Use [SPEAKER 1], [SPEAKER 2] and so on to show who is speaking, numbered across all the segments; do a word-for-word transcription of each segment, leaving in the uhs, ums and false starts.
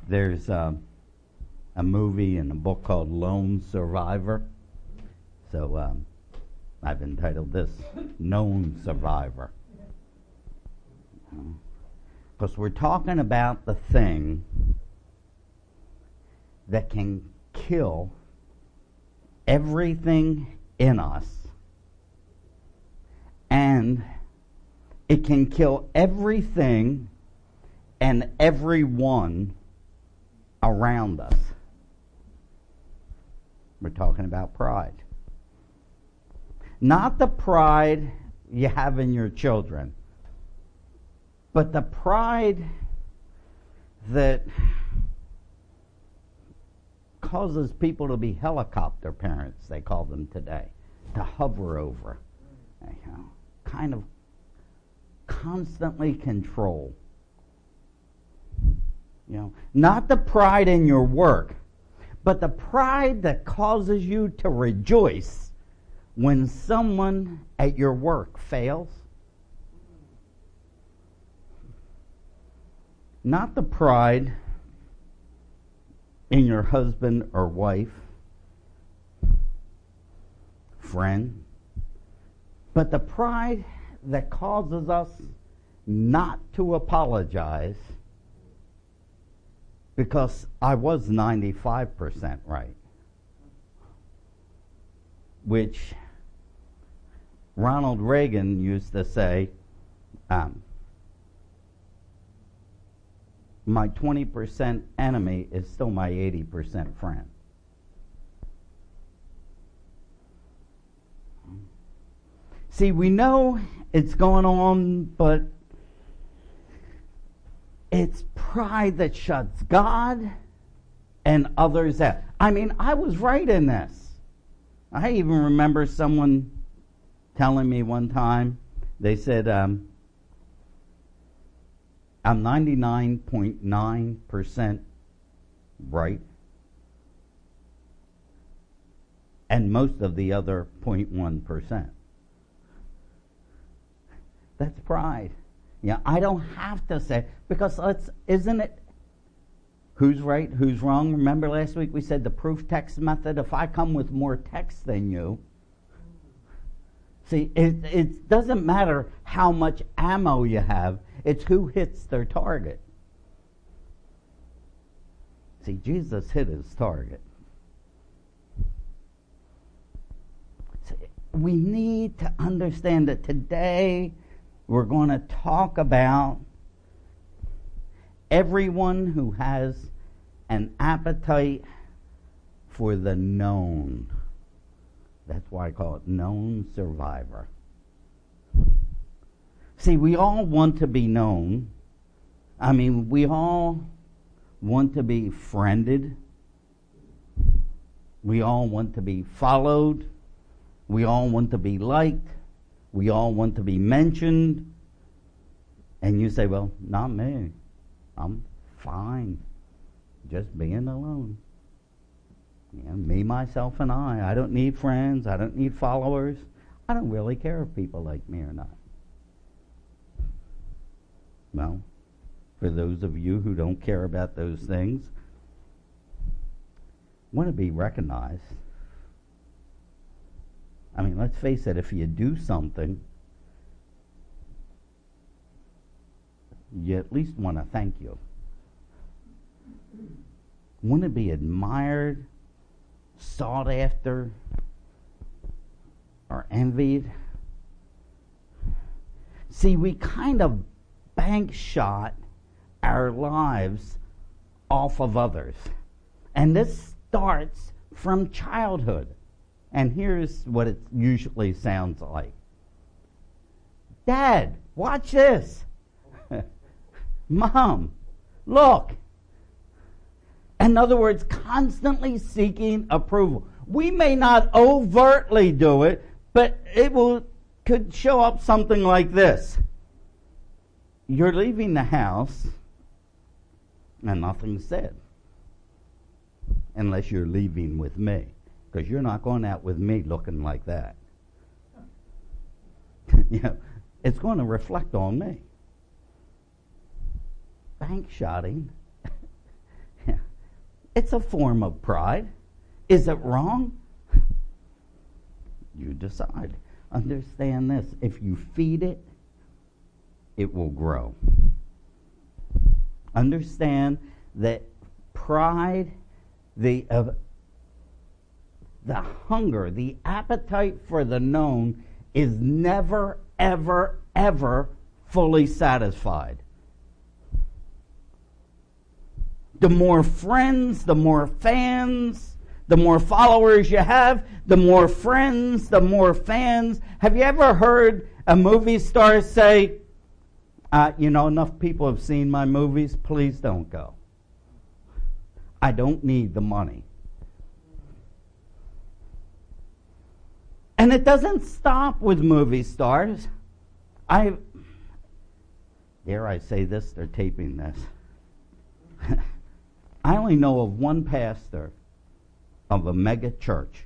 [SPEAKER 1] There's uh, a movie and a book called Lone Survivor. So um, I've entitled this Known Survivor. Because we're talking about the thing that can kill everything in us, and it can kill everything and everyone around us. We're talking about pride. Not the pride you have in your children, but the pride that causes people to be helicopter parents, they call them today, to hover over, you know, kind of constantly control. You know, not the pride in your work, but the pride that causes you to rejoice when someone at your work fails. Not the pride in your husband or wife, friend, but the pride that causes us not to apologize because I was ninety-five percent right, which Ronald Reagan used to say, um, my twenty percent enemy is still my eighty percent friend. See, we know it's going on, but it's pride that shuts God and others out. I mean, I was right in this. I even remember someone telling me one time, they said, um, I'm ninety-nine point nine percent right, and most of the other zero point one percent. That's pride. Yeah, I don't have to say, because let's, isn't it who's right, who's wrong? Remember last week we said the proof text method. If I come with more text than you, see, it, it doesn't matter how much ammo you have. It's who hits their target. See, Jesus hit his target. See, we need to understand that today we're going to talk about everyone who has an appetite for the known. That's why I call it known survivor. See, we all want to be known. I mean, we all want to be friended. We all want to be followed. We all want to be liked. We all want to be mentioned. And you say, well, not me. I'm fine just being alone. You know, me, myself, and I. I don't need friends. I don't need followers. I don't really care if people like me or not. Well, for those of you who don't care about those things, want to be recognized. I mean, let's face it, if you do something, you at least want to thank you. Want to be admired, sought after, or envied. See, we kind of bank shot our lives off of others. And this starts from childhood. And here's what it usually sounds like. Dad, watch this. Mom, look. In other words, constantly seeking approval. We may not overtly do it, but it will could show up something like this. You're leaving the house and nothing's said. Unless you're leaving with me. Because you're not going out with me looking like that. You know, it's going to reflect on me. Bank shotting It's a form of pride. Is it wrong? You decide. Understand this. If you feed it, it will grow. Understand that pride, the uh, the hunger, the appetite for the known is never, ever, ever fully satisfied. The more friends, the more fans, the more followers you have, the more friends, the more fans. Have you ever heard a movie star say, uh, you know, enough people have seen my movies, please don't go. I don't need the money. And it doesn't stop with movie stars. I, dare I say this, they're taping this. I only know of one pastor of a mega church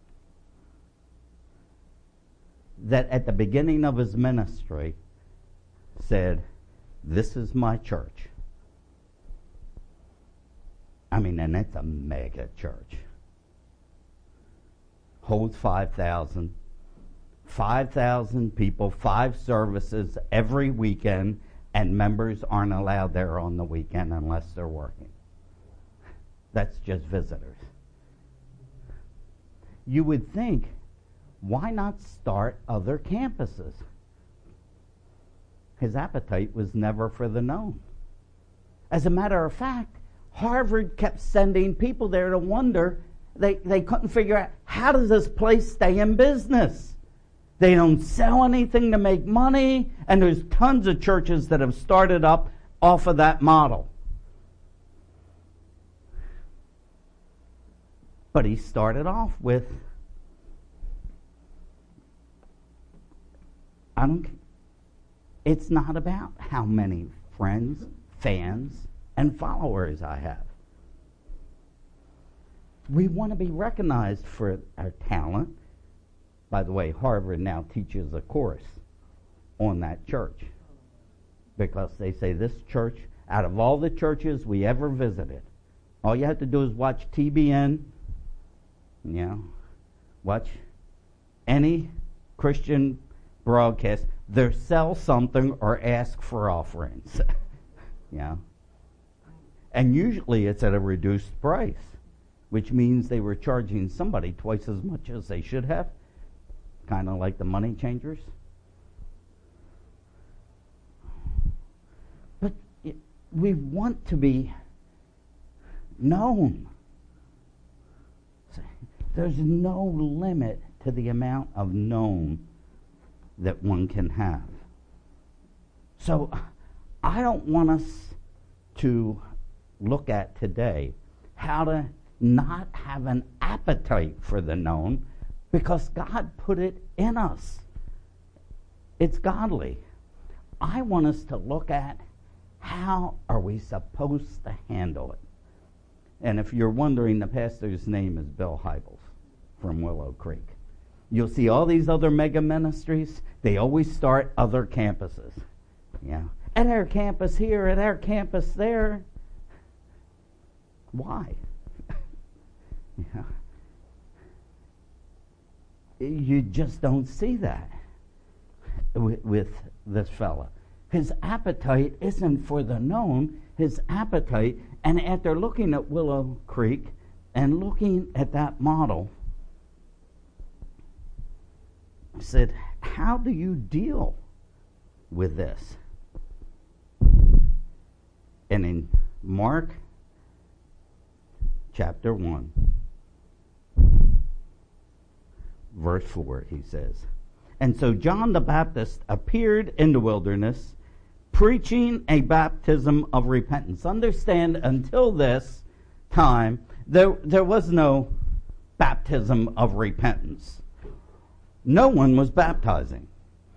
[SPEAKER 1] that at the beginning of his ministry said, this is my church. I mean, and it's a mega church. Holds five thousand. five thousand people, five services every weekend, and members aren't allowed there on the weekend unless they're working. That's just visitors. You would think, why not start other campuses? His appetite was never for the known. As a matter of fact, Harvard kept sending people there to wonder. They, they couldn't figure out, how does this place stay in business? They don't sell anything to make money, and there's tons of churches that have started up off of that model. But he started off with, I don't, it's not about how many friends, fans, and followers I have. We want to be recognized for our talent. By the way, Harvard now teaches a course on that church because they say this church, out of all the churches we ever visited, all you have to do is watch T B N, you know, watch any Christian broadcast. They sell something or ask for offerings. Yeah. And usually it's at a reduced price, which means they were charging somebody twice as much as they should have. Kind of like the money changers. But it, we want to be known. There's no limit to the amount of known that one can have. So I don't want us to look at today how to not have an appetite for the known, because God put it in us. It's godly. I want us to look at how are we supposed to handle it. And if you're wondering, the pastor's name is Bill Hybels from Willow Creek. You'll see all these other mega ministries, they always start other campuses. Yeah. At our campus here, at our campus there. Why? Yeah. You just don't see that with, with this fella. His appetite isn't for the known. His appetite, and after looking at Willow Creek and looking at that model, I said, how do you deal with this? And in Mark chapter one, verse four, he says, and so John the Baptist appeared in the wilderness, preaching a baptism of repentance. Understand, until this time, there, there was no baptism of repentance. No one was baptizing.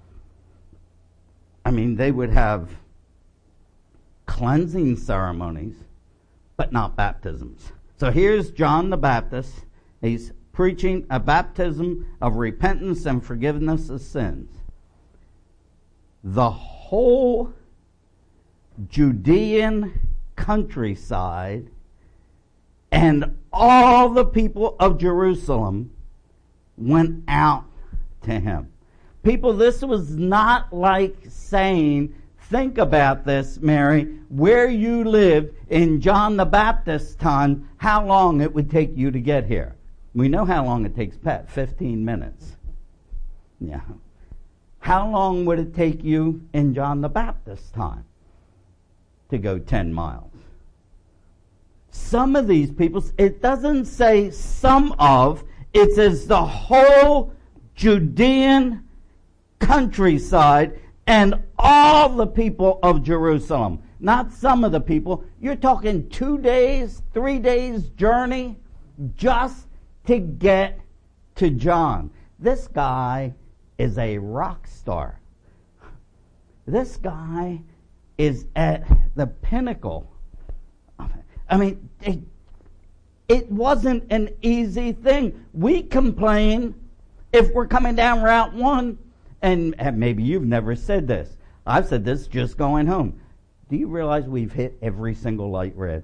[SPEAKER 1] I mean, they would have cleansing ceremonies, but not baptisms. So here's John the Baptist. He's preaching a baptism of repentance and forgiveness of sins. The whole Judean countryside And all the people of Jerusalem went out to him. People, this was not like saying, think about this, Mary, where you lived in John the Baptist's time, how long it would take you to get here. We know how long it takes Pat, fifteen minutes. Yeah. How long would it take you in John the Baptist's time to go ten miles? Some of these people, it doesn't say some of, it says the whole Judean countryside and all the people of Jerusalem. Not some of the people. You're talking two days, three days journey just to get to John. This guy is a rock star. This guy is at the pinnacle. I mean, it, it wasn't an easy thing. We complain if we're coming down Route one, and, and maybe you've never said this. I've said this just going home. Do you realize we've hit every single light red?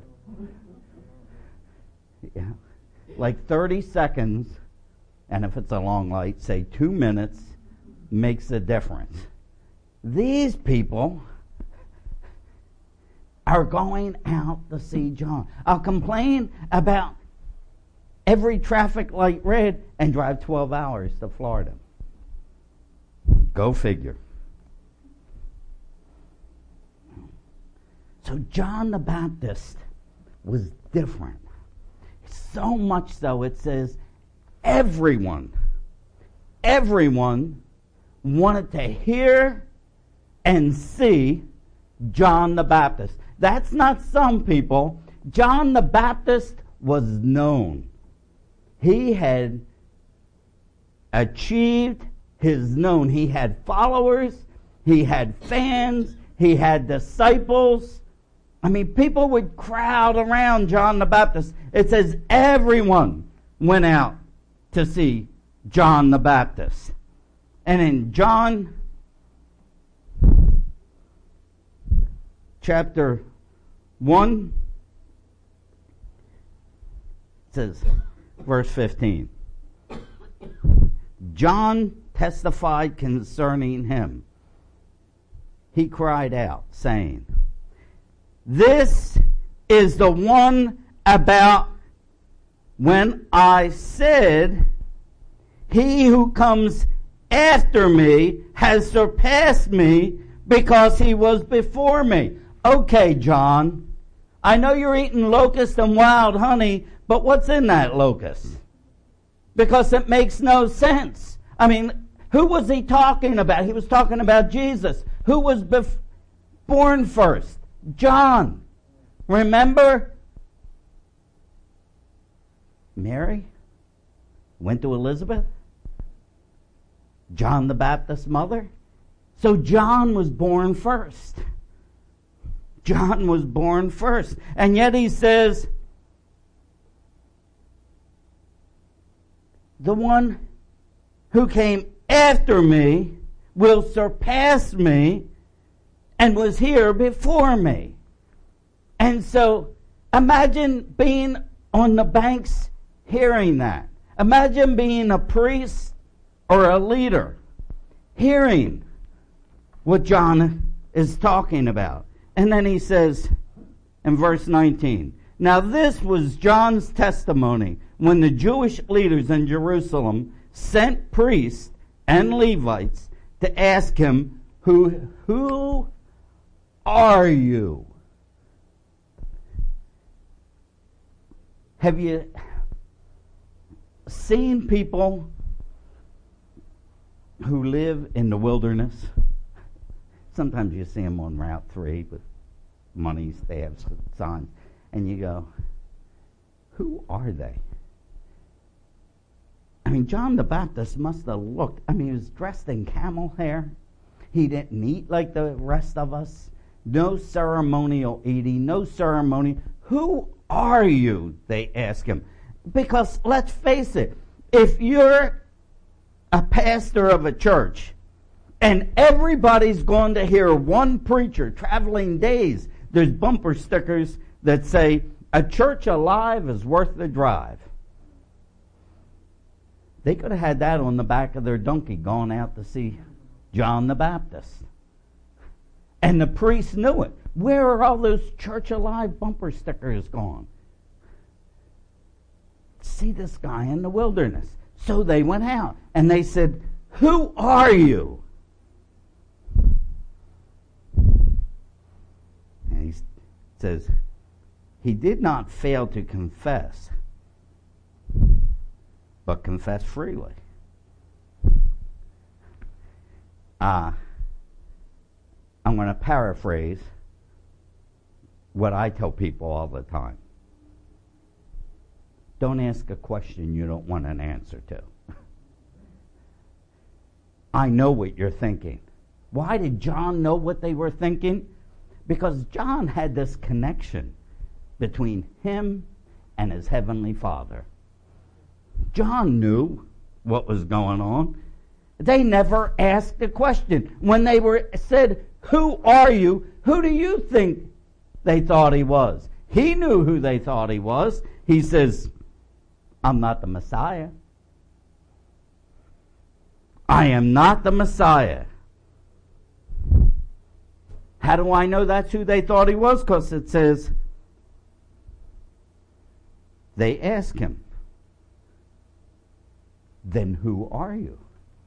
[SPEAKER 1] Yeah. Like thirty seconds, and if it's a long light, say two minutes, makes a difference. These people are going out to see John. I'll complain about every traffic light red and drive twelve hours to Florida. Go figure. So John the Baptist was different. So much so it says everyone, everyone wanted to hear and see John the Baptist. That's not some people. John the Baptist was known. He had achieved his known. He had followers. He had fans. He had disciples. I mean, people would crowd around John the Baptist. It says everyone went out to see John the Baptist. And in John chapter one, it says, verse fifteen, John testified concerning him. He cried out, saying, this is the one about when I said, he who comes after me has surpassed me because he was before me. Okay, John, I know you're eating locust and wild honey, but what's in that locust? Because it makes no sense. I mean, who was he talking about? He was talking about Jesus. Who was bef- born first? John. Remember? Mary went to Elizabeth. John the Baptist's mother. So John was born first. John was born first. And yet he says, the one who came after me will surpass me and was here before me. And so imagine being on the banks hearing that. Imagine being a priest or a leader hearing what John is talking about. And then he says in verse nineteen, now this was John's testimony when the Jewish leaders in Jerusalem sent priests and Levites to ask him, who, who are you? Have you seen people who live in the wilderness? Sometimes you see them on Route three with money staffs, signs, and you go, who are they? I mean, John the Baptist must have looked, I mean, he was dressed in camel hair. He didn't eat like the rest of us. No ceremonial eating, no ceremony. Who are you? They ask him. Because let's face it, if you're a pastor of a church and everybody's going to hear one preacher traveling days, there's bumper stickers that say, A church alive is worth the drive. They could have had that on the back of their donkey going out to see John the Baptist. And the priest knew it. Where are all those church alive bumper stickers gone? See this guy in the wilderness. So they went out and they said, "Who are you?" And he says, he did not fail to confess, but confess freely. Uh, I'm going to paraphrase what I tell people all the time. Don't ask a question you don't want an answer to. I know what you're thinking. Why did John know what they were thinking? Because John had this connection between him and his heavenly Father. John knew what was going on. They never asked a question. When they were said, "Who are you?" Who do you think they thought he was? He knew who they thought he was. He says, "I'm not the Messiah. I am not the Messiah." How do I know that's who they thought he was? Because it says, they ask him, "Then who are you?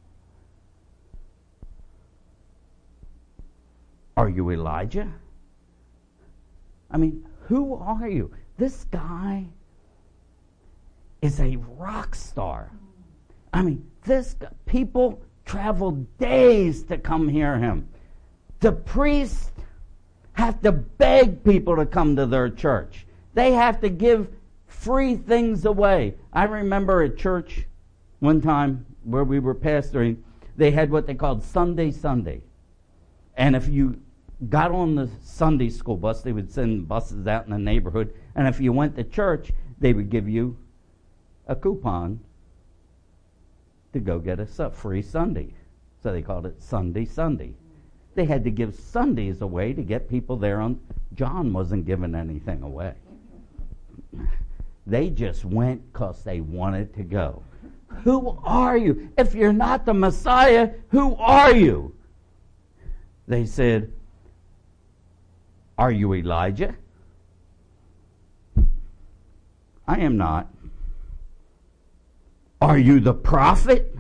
[SPEAKER 1] Are you Elijah?" I mean, who are you? This guy is a rock star. I mean, this guy, people travel days to come hear him. The priests have to beg people to come to their church. They have to give free things away. I remember at church one time where we were pastoring, they had what they called Sunday Sunday. And if you got on the Sunday school bus, they would send buses out in the neighborhood, and if you went to church, they would give you a coupon to go get a free Sunday. So they called it Sunday Sunday. They had to give Sundays away to get people there. On John wasn't giving anything away. They just went because they wanted to go. Who are you? If you're not the Messiah, who are you? They said, "Are you Elijah?" "I am not." "Are you the prophet?"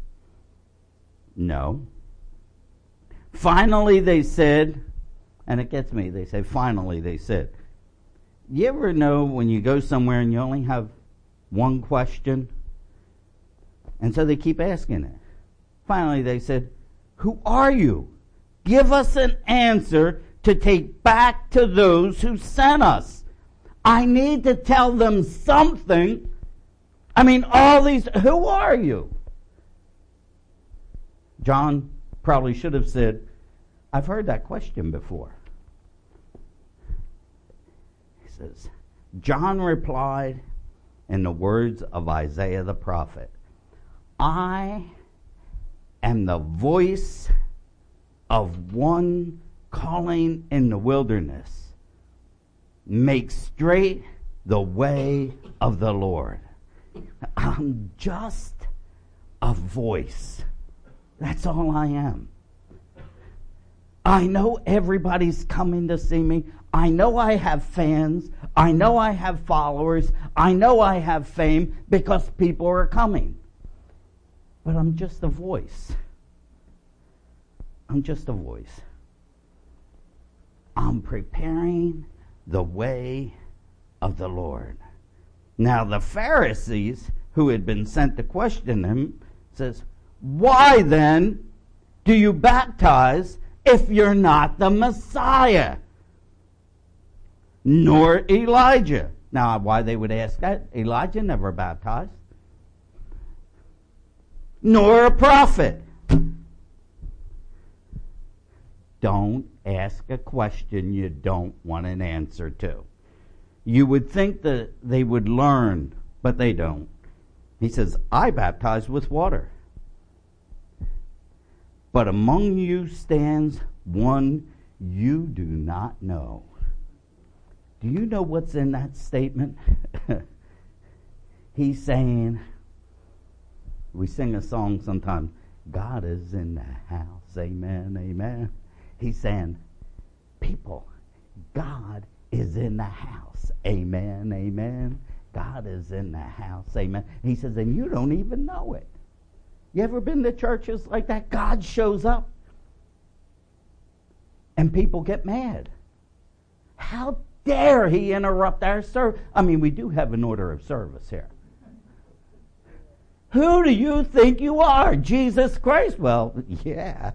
[SPEAKER 1] "No." Finally, they said, and it gets me, they say, finally, they said, you ever know when you go somewhere and you only have one question? And so they keep asking it. Finally, they said, "Who are you? Give us an answer to take back to those who sent us. I need to tell them something. I mean, all these, who are you?" John probably should have said, "I've heard that question before." He says, John replied in the words of Isaiah the prophet, "I am the voice of one calling in the wilderness, make straight the way of the Lord." I'm just a voice. That's all I am. I know everybody's coming to see me. I know I have fans. I know I have followers. I know I have fame because people are coming. But I'm just a voice. I'm just a voice. I'm preparing the way of the Lord. Now the Pharisees, who had been sent to question him, says, "Why then do you baptize if you're not the Messiah, nor Elijah?" Now, why they would ask that? Elijah never baptized. "Nor a prophet." Don't ask a question you don't want an answer to. You would think that they would learn, but they don't. He says, "I baptize with water. But among you stands one you do not know." Do you know what's in that statement? He's saying, we sing a song sometimes, God is in the house, amen, amen. He's saying, people, God is in the house, amen, amen. God is in the house, amen. He says, and you don't even know it. You ever been to churches like that? God shows up and people get mad. How dare he interrupt our service? I mean, we do have an order of service here. Who do you think you are? Jesus Christ? Well, yeah.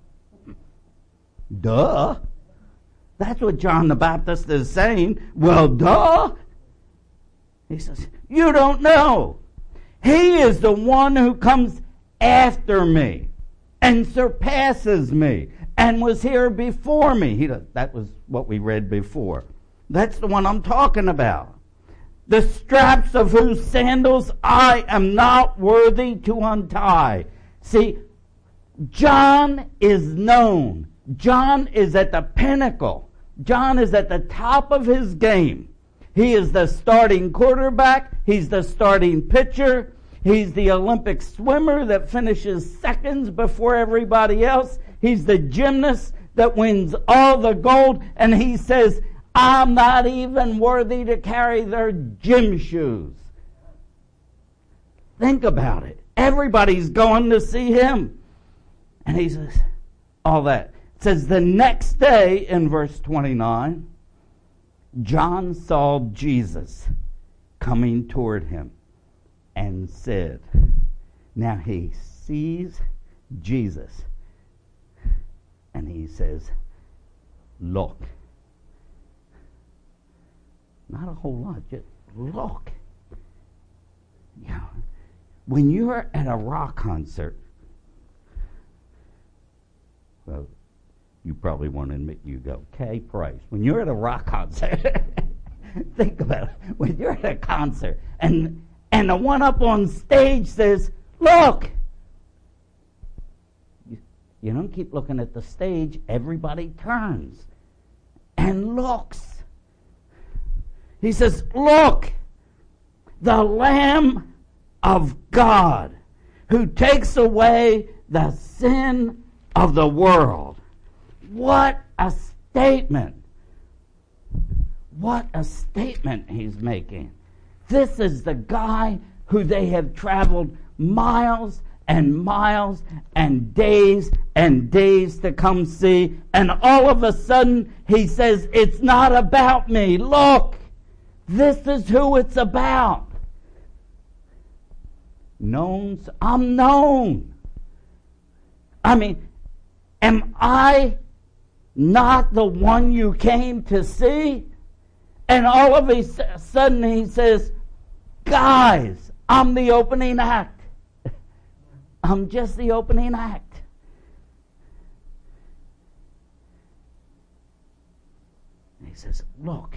[SPEAKER 1] Duh. That's what John the Baptist is saying. Well, duh. He says, you don't know. He is the one who comes after me and surpasses me and was here before me. He, that was what we read before. That's the one I'm talking about. The straps of whose sandals I am not worthy to untie. See, John is known. John is at the pinnacle. John is at the top of his game. He is the starting quarterback. He's the starting pitcher. He's the Olympic swimmer that finishes seconds before everybody else. He's the gymnast that wins all the gold. And he says, I'm not even worthy to carry their gym shoes. Think about it. Everybody's going to see him. And he says, all that. It says the next day in verse twenty-nine, John saw Jesus coming toward him and said, now he sees Jesus and he says, look. Not a whole lot, just look. You know, when you're at a rock concert, well, you probably won't admit you go, Kay Price. When you're at a rock concert, think about it. When you're at a concert and and the one up on stage says, look. You, you don't keep looking at the stage. Everybody turns and looks. He says, look, the Lamb of God who takes away the sin of the world. What a statement. What a statement he's making. This is the guy who they have traveled miles and miles and days and days to come see. And all of a sudden he says, it's not about me. Look, this is who it's about. Known, I'm known. I mean, am I not the one you came to see? And all of a sudden he says, guys, I'm the opening act. I'm just the opening act. And he says, look.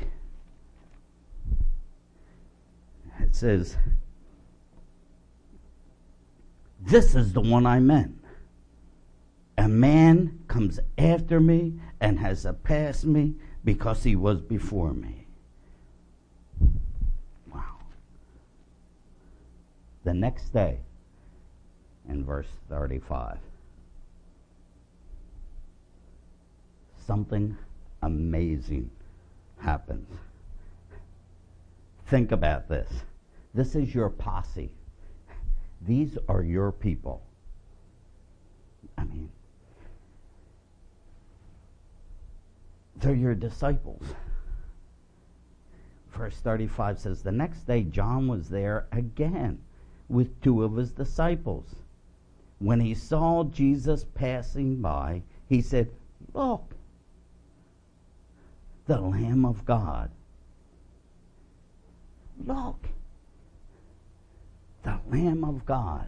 [SPEAKER 1] It says, this is the one I meant. A man comes after me and has surpassed me because he was before me. Wow. The next day, in verse thirty-five, something amazing happens. Think about this. This is your posse. These are your people. I mean, they're your disciples. Verse thirty-five says, the next day John was there again with two of his disciples. When he saw Jesus passing by, he said, look, the Lamb of God. Look, the Lamb of God.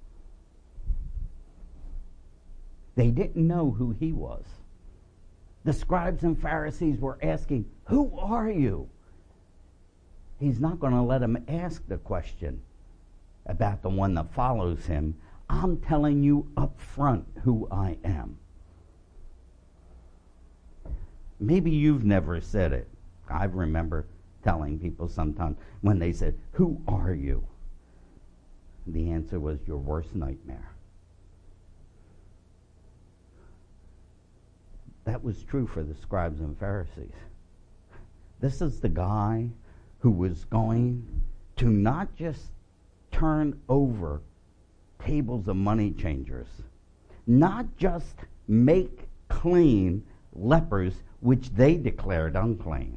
[SPEAKER 1] They didn't know who he was. The scribes and Pharisees were asking, who are you? He's not going to let them ask the question about the one that follows him. I'm telling you up front who I am. Maybe you've never said it, I remember telling people sometimes when they said, "Who are you?" The answer was, "Your worst nightmare." That was true for the scribes and Pharisees. This is the guy who was going to not just turn over tables of money changers, not just make clean lepers which they declared unclean.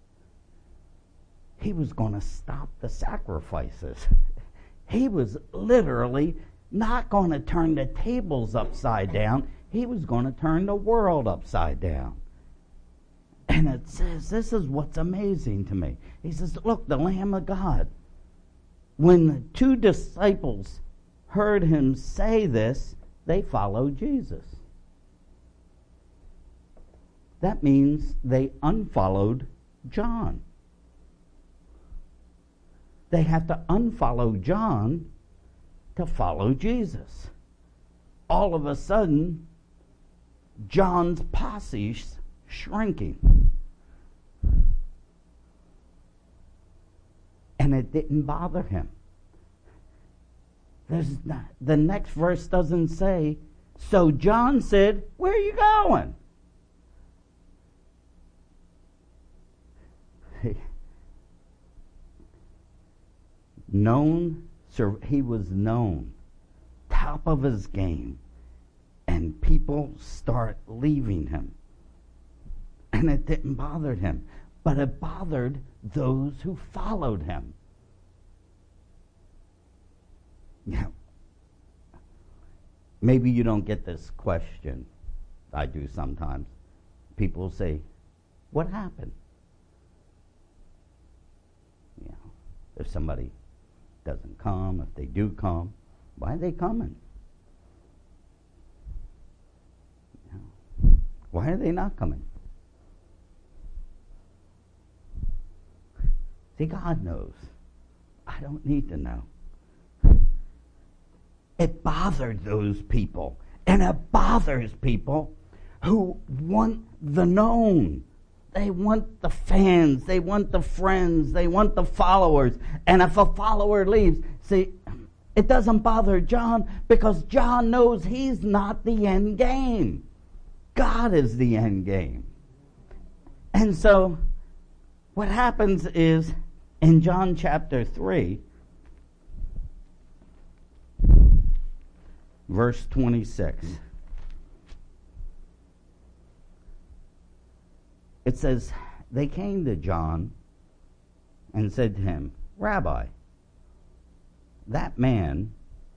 [SPEAKER 1] He was going to stop the sacrifices. He was literally not going to turn the tables upside down. He was going to turn the world upside down. And it says, this is what's amazing to me. He says, look, the Lamb of God. When the two disciples heard him say this, they followed Jesus. That means they unfollowed John. They have to unfollow John to follow Jesus. All of a sudden, John's posse's shrinking. And it didn't bother him. There's not, the next verse doesn't say, so John said, where are you going? Known, he was known, top of his game, and people start leaving him. And it didn't bother him, but it bothered those who followed him. Yeah. Maybe you don't get this question. I do sometimes. People say, what happened? You know, if somebody doesn't come, if they do come, why are they coming? You know, why are they not coming? See, God knows. I don't need to know. It bothered those people. And it bothers people who want the known. They want the fans. They want the friends. They want the followers. And if a follower leaves, see, it doesn't bother John because John knows he's not the end game. God is the end game. And so what happens is in John chapter three, verse twenty-six, it says, they came to John and said to him, Rabbi, that man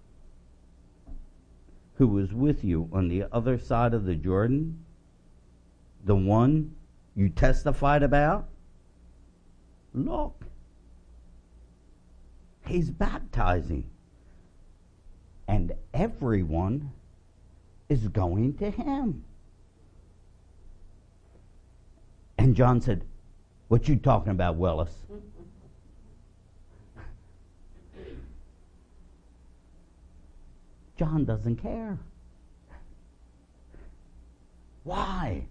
[SPEAKER 1] who was with you on the other side of the Jordan, the one you testified about, look, he's baptizing, and everyone is going to him. And John said, what you talking about, Willis? John doesn't care. Why?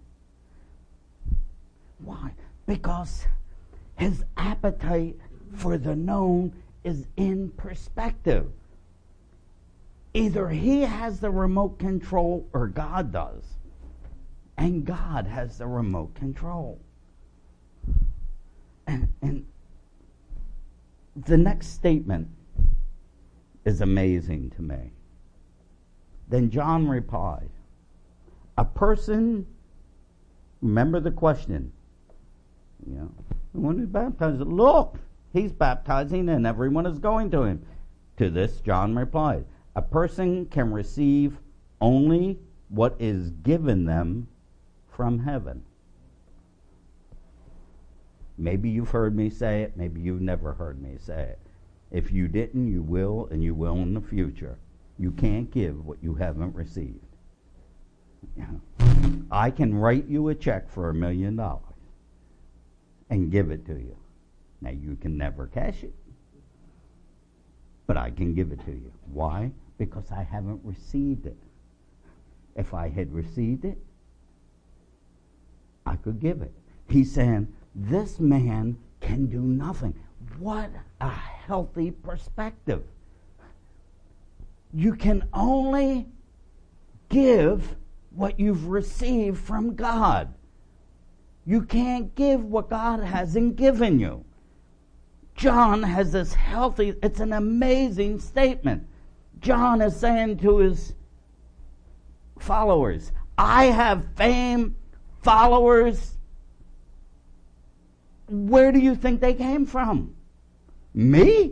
[SPEAKER 1] Why? Because his appetite for the known is in perspective. Either he has the remote control or God does. And God has the remote control. And, and the next statement is amazing to me. Then John replied, a person, remember the question, you know, when he's baptized, look, he's baptizing and everyone is going to him. To this, John replied, a person can receive only what is given them from heaven. Maybe you've heard me say it, maybe you've never heard me say it. If you didn't, you will, and you will in the future. You can't give what you haven't received. You know, I can write you a check for a million dollars and give it to you. Now, you can never cash it, but I can give it to you. Why? Because I haven't received it. If I had received it, I could give it. He's saying, this man can do nothing. What a healthy perspective. You can only give what you've received from God. You can't give what God hasn't given you. John has this healthy, it's an amazing statement. John is saying to his followers, I have fame, followers. Where do you think they came from? Me?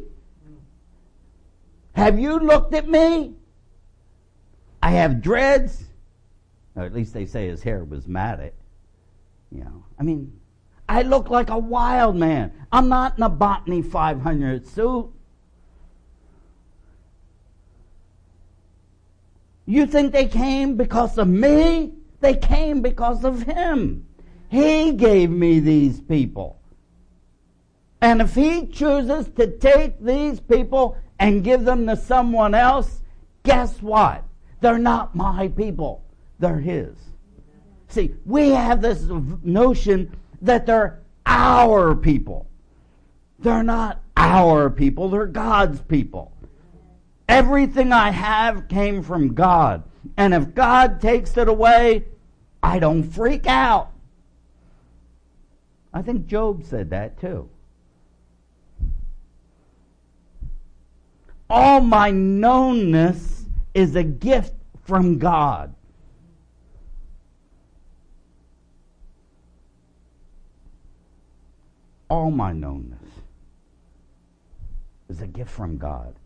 [SPEAKER 1] Have you looked at me? I have dreads. Or at least they say his hair was matted. You know, I mean, I look like a wild man. I'm not in a Botany five hundred suit. You think they came because of me? They came because of him. He gave me these people. And if he chooses to take these people and give them to someone else, guess what? They're not my people. They're his. See, we have this notion that they're our people. They're not our people. They're God's people. Everything I have came from God. And if God takes it away, I don't freak out. I think Job said that too. All my knownness is a gift from God. All my knownness is a gift from God.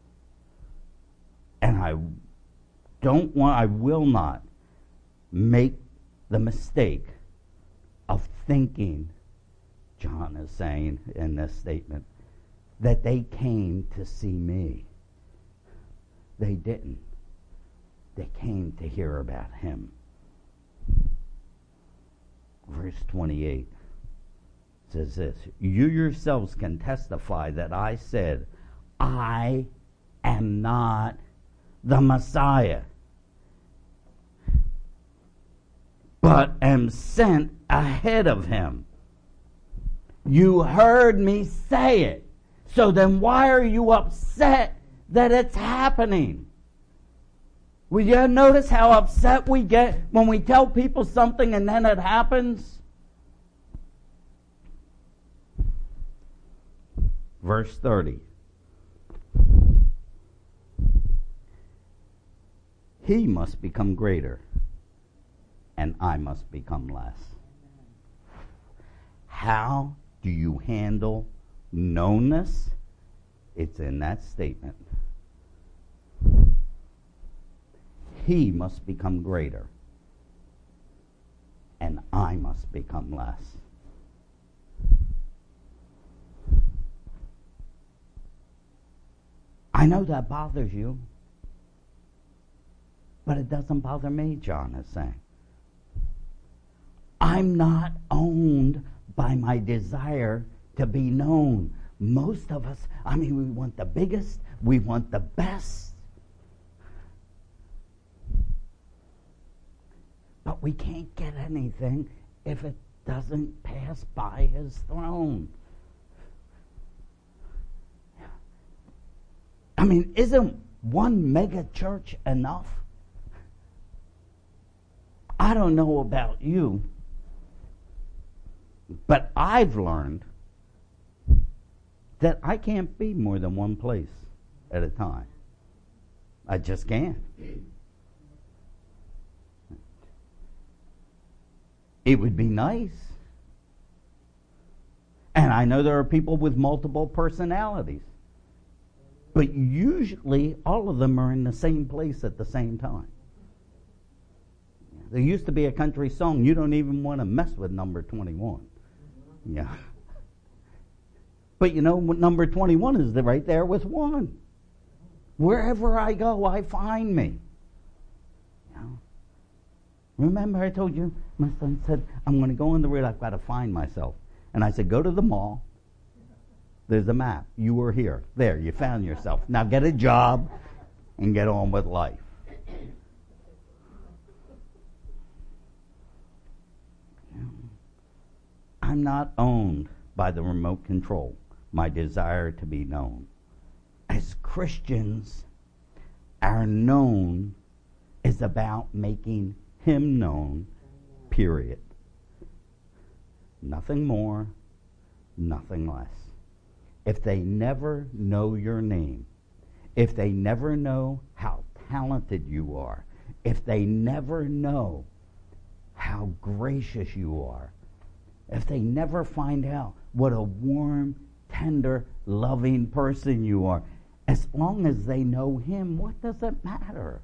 [SPEAKER 1] And I don't want, I will not make the mistake of thinking, John is saying in this statement, that they came to see me. They didn't. They came to hear about him. Verse twenty-eight says this, you yourselves can testify that I said, I am not the Messiah, but am sent ahead of him. You heard me say it. So then why are you upset that it's happening? Will you notice how upset we get when we tell people something and then it happens? Verse thirty. He must become greater, and I must become less. How do you handle knownness? It's in that statement. He must become greater, and I must become less. I know that bothers you, but it doesn't bother me, John is saying. I'm not owned by my desire to be known. Most of us, I mean, we want the biggest, we want the best. But we can't get anything if it doesn't pass by his throne. I mean, isn't one mega church enough? I don't know about you, but I've learned that I can't be more than one place at a time. I just can't. It would be nice. And I know there are people with multiple personalities. But usually all of them are in the same place at the same time. There used to be a country song, you don't even want to mess with number twenty-one. Yeah. But you know, number twenty-one is right there with one. Wherever I go, I find me. You know? Remember I told you, my son said, I'm going to go on the road, I've got to find myself. And I said, go to the mall. There's a map. You were here. There, you found yourself. Now get a job and get on with life. I'm not owned by the remote control, my desire to be known. As Christians, our known is about making him known, period. Nothing more, nothing less. If they never know your name, if they never know how talented you are, if they never know how gracious you are, if they never find out what a warm, tender, loving person you are, as long as they know him, what does it matter?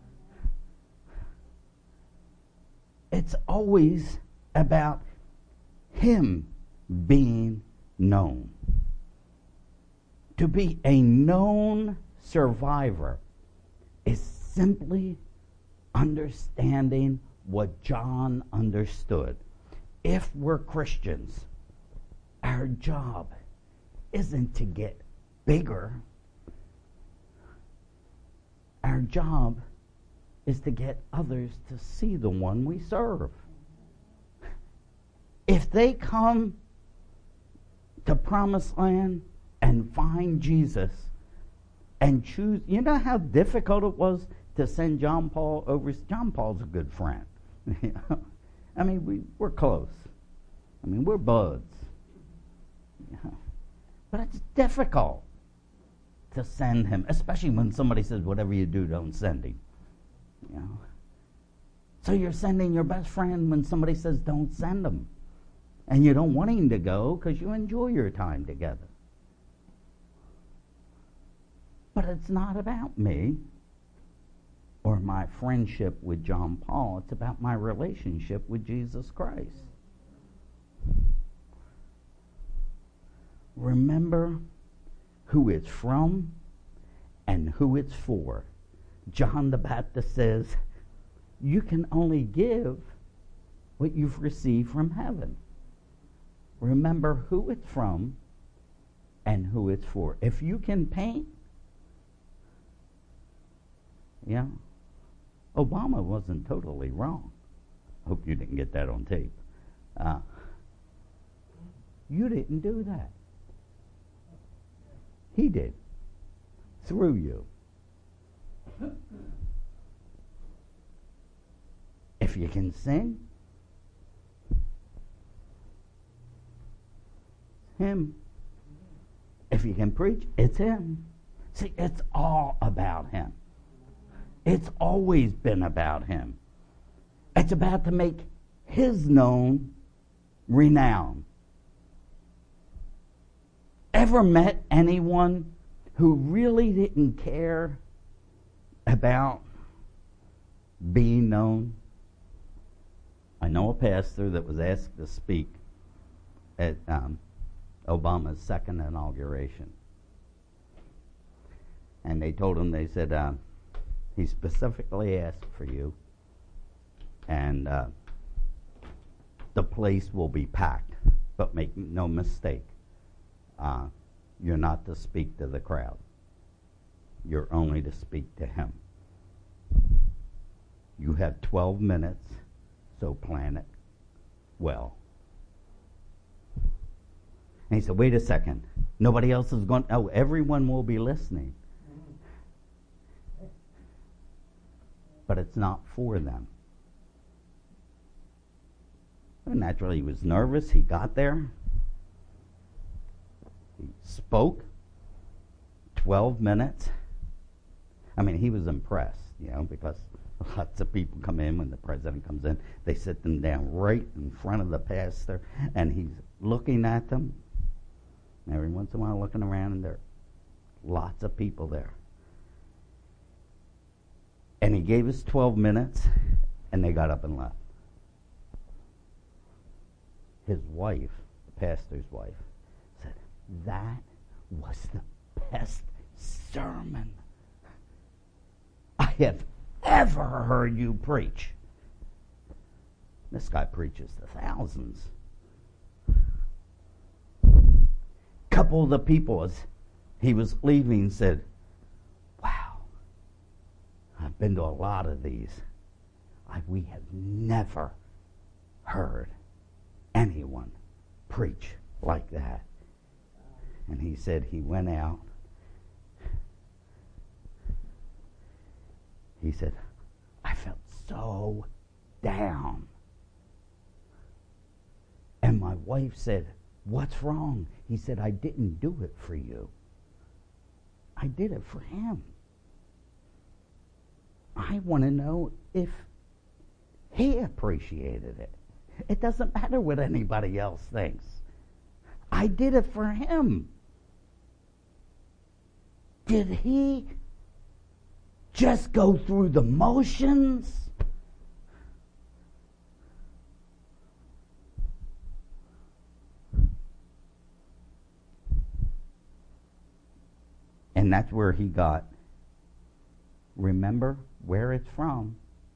[SPEAKER 1] It's always about him being known. To be a known survivor is simply understanding what John understood. If we're Christians, our job isn't to get bigger. Our job is to get others to see the one we serve. If they come to Promised Land and find Jesus and choose, you know how difficult it was to send John Paul over. John Paul's a good friend. I mean, we, we're close. I mean, we're buds. Yeah. But it's difficult to send him, especially when somebody says, whatever you do, don't send him. You know? So you're sending your best friend when somebody says, don't send him. And you don't want him to go because you enjoy your time together. But it's not about me or my friendship with John Paul. It's about my relationship with Jesus Christ. Remember who it's from and who it's for. John the Baptist says, you can only give what you've received from heaven. Remember who it's from and who it's for. If you can paint, yeah, Obama wasn't totally wrong. Hope you didn't get that on tape. Uh, you didn't do that. He did. Through you. If you can sing, him. If you can preach, it's him. See, it's all about him. It's always been about him. It's about to make his known renown. Ever met anyone who really didn't care about being known? I know a pastor that was asked to speak at um, Obama's second inauguration. And they told him, they said, uh, he specifically asked for you, and uh, the place will be packed, but make no mistake, uh, you're not to speak to the crowd. You're only to speak to him. You have twelve minutes, so plan it well. And he said, wait a second. Nobody else is going, oh, everyone will be listening. But it's not for them. Well, naturally, he was nervous. He got there. He spoke. Twelve minutes. I mean, he was impressed, you know, because lots of people come in when the president comes in. They sit them down right in front of the pastor, and he's looking at them. Every once in a while, looking around, and there are lots of people there. And he gave us twelve minutes, and they got up and left. His wife, the pastor's wife, said, that was the best sermon I have ever heard you preach. This guy preaches to thousands. Couple of the people, as he was leaving, said, wow, I've been to a lot of these. I, we have never heard anyone preach like that. And he said he went out. He said, I felt so down. And my wife said, what's wrong? He said, I didn't do it for you. I did it for him. I want to know if he appreciated it. It doesn't matter what anybody else thinks. I did it for him. Did he just go through the motions? And that's where he got, remember where it's from.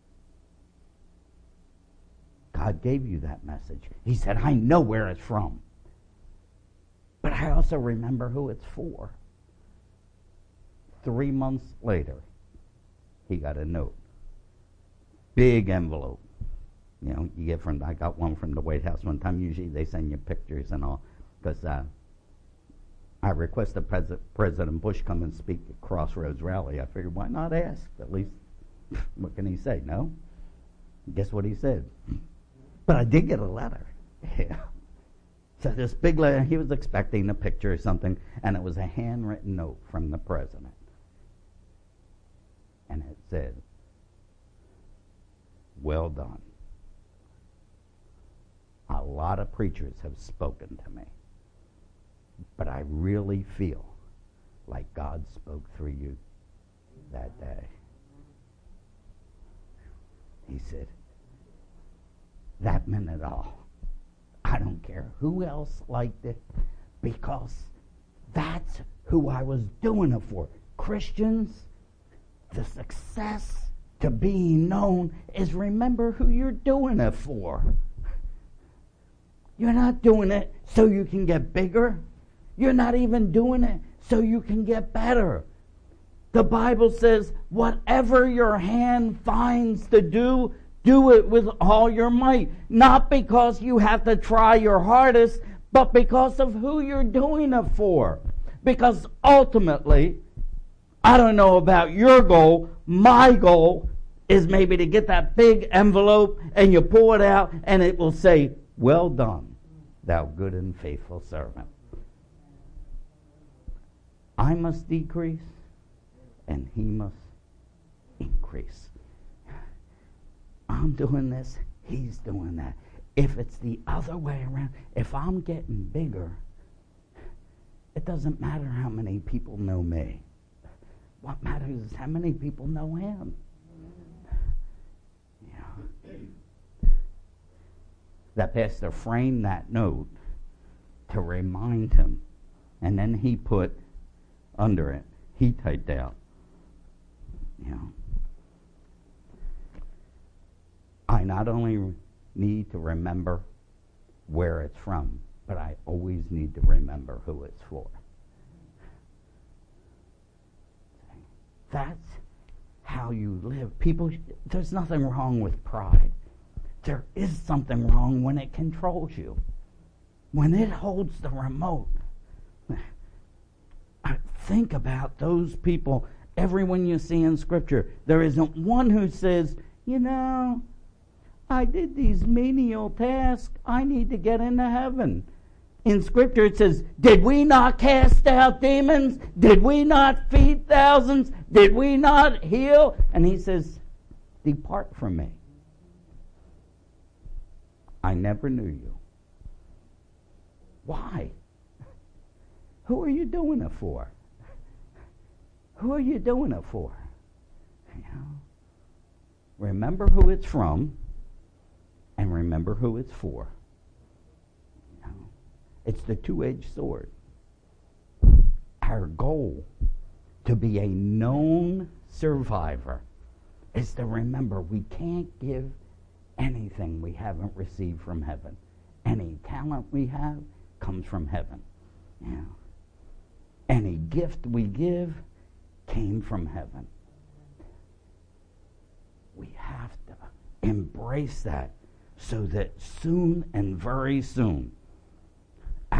[SPEAKER 1] God gave you that message. He said, I know where it's from. But I also remember who it's for. Three months later, he got a note. Big envelope. You know, you get from, I got one from the White House one time. Usually they send you pictures and all. Because uh, I requested Pres- President Bush come and speak at Crossroads Rally. I figured, why not ask? At least, what can he say? No? Guess what he said? But I did get a letter. Yeah. So this big letter, he was expecting a picture or something, and it was a handwritten note from the president. And it said, well done. A lot of preachers have spoken to me, but I really feel like God spoke through you that day. He said, that meant it all. I don't care who else liked it, because that's who I was doing it for. Christians, the success to being known is remember who you're doing it for. You're not doing it so you can get bigger. You're not even doing it so you can get better. The Bible says, whatever your hand finds to do, do it with all your might. Not because you have to try your hardest, but because of who you're doing it for. Because ultimately, I don't know about your goal, my goal is maybe to get that big envelope and you pull it out and it will say, well done, thou good and faithful servant. I must decrease and he must increase. I'm doing this, he's doing that. If it's the other way around, if I'm getting bigger, it doesn't matter how many people know me. What matters is how many people know him. Yeah. That pastor framed that note to remind him, and then he put under it, he typed out, you know, I not only need to remember where it's from, but I always need to remember who it's for. That's how you live. People, there's nothing wrong with pride. There is something wrong when it controls you. When it holds the remote. Think about those people, everyone you see in Scripture. There isn't one who says, you know, I did these menial tasks. I need to get into heaven. In Scripture it says, did we not cast out demons? Did we not feed thousands? Did we not heal? And he says, depart from me. I never knew you. Why? Who are you doing it for? Who are you doing it for? You know, remember who it's from and remember who it's for. You know, it's the two-edged sword. Our goal to be a known survivor is to remember we can't give anything we haven't received from heaven. Any talent we have comes from heaven. You know, any gift we give came from heaven. We have to embrace that so that soon and very soon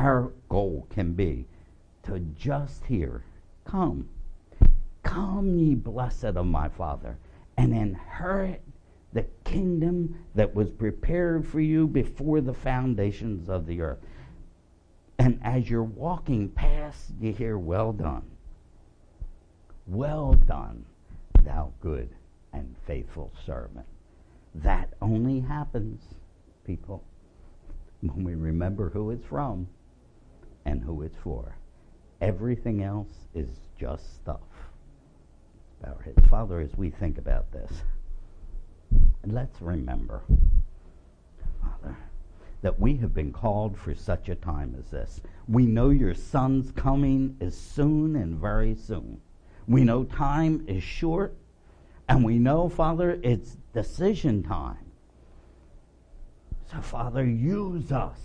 [SPEAKER 1] our goal can be to just hear, come, come ye blessed of my Father, and inherit the kingdom that was prepared for you before the foundations of the earth. And as you're walking past, you hear, well done. Well done, thou good and faithful servant. That only happens, people, when we remember who it's from and who it's for. Everything else is just stuff. Bow our heads. Father, as we think about this, let's remember, Father, that we have been called for such a time as this. We know your Son's coming is soon and very soon. We know time is short, and we know, Father, it's decision time. So, Father, use us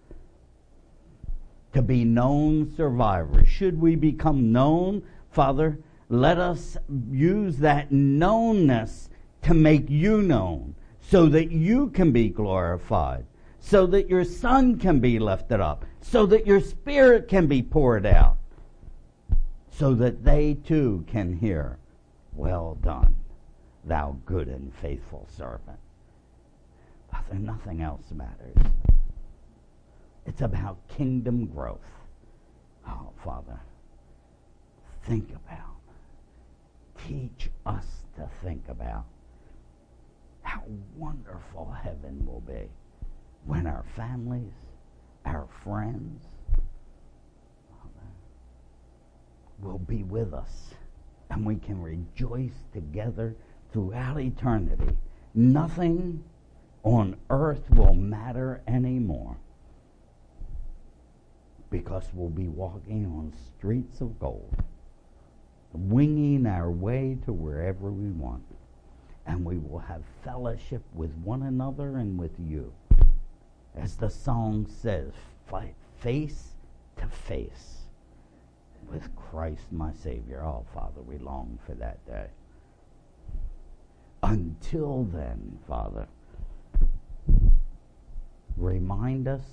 [SPEAKER 1] to be known survivors. Should we become known, Father, let us use that knownness to make you known, so that you can be glorified, so that your Son can be lifted up, so that your Spirit can be poured out, so that they too can hear, well done, thou good and faithful servant. Father, nothing else matters. It's about kingdom growth. Oh, Father, think about, teach us to think about how wonderful heaven will be when our families, our friends, Father, will be with us, and we can rejoice together throughout eternity. Nothing on earth will matter anymore, because we'll be walking on streets of gold, winging our way to wherever we want. And we will have fellowship with one another and with you. As the song says, fight face to face with Christ my Savior. Oh, Father, we long for that day. Until then, Father, remind us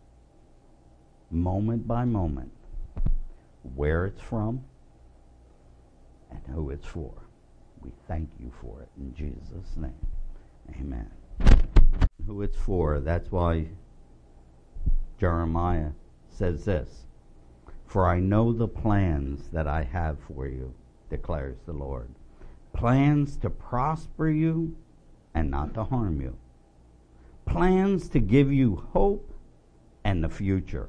[SPEAKER 1] moment by moment where it's from and who it's for. We thank you for it in Jesus' name. Amen. Who it's for, that's why Jeremiah says this. For I know the plans that I have for you, declares the Lord. Plans to prosper you and not to harm you. Plans to give you hope and the future.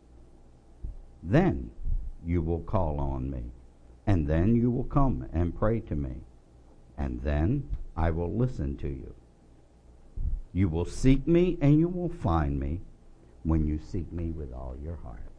[SPEAKER 1] Then you will call on me, and then you will come and pray to me, and then I will listen to you. You will seek me, and you will find me when you seek me with all your heart.